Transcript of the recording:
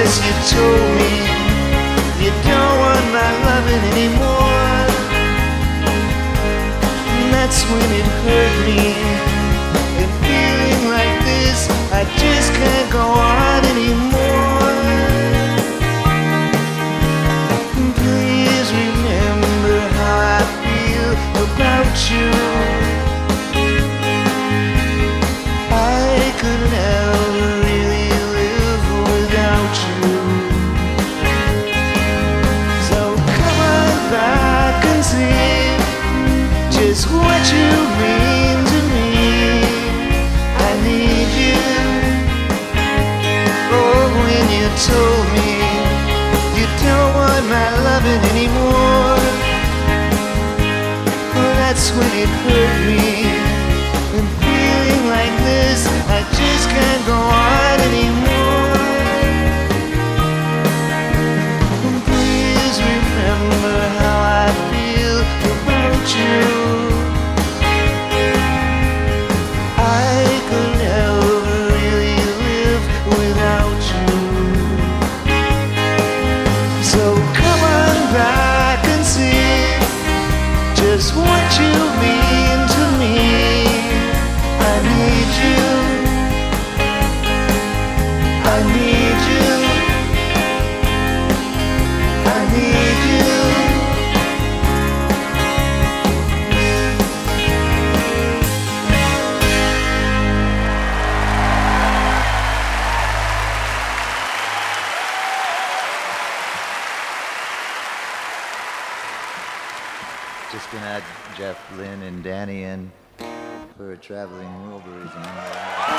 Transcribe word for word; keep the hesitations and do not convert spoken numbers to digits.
Yes, you told me you don't want my loving anymore. And that's when it hurt me. And feeling like this, I just can't go on anymore. Please remember how I feel about you. I could never really live without you. So come on back and see just what you mean to me. I need you. Oh, when you told me you don't want my loving anymore, well, that's when it hurt me. And feeling like this, I just can't go on anymore. And please remember how I feel about you. I could never really live without you. So come on back and see just what you mean to me. I need you. I need you. I need you. Just gonna add Jeff, Lynn, and Danny in for Traveling Wilburys.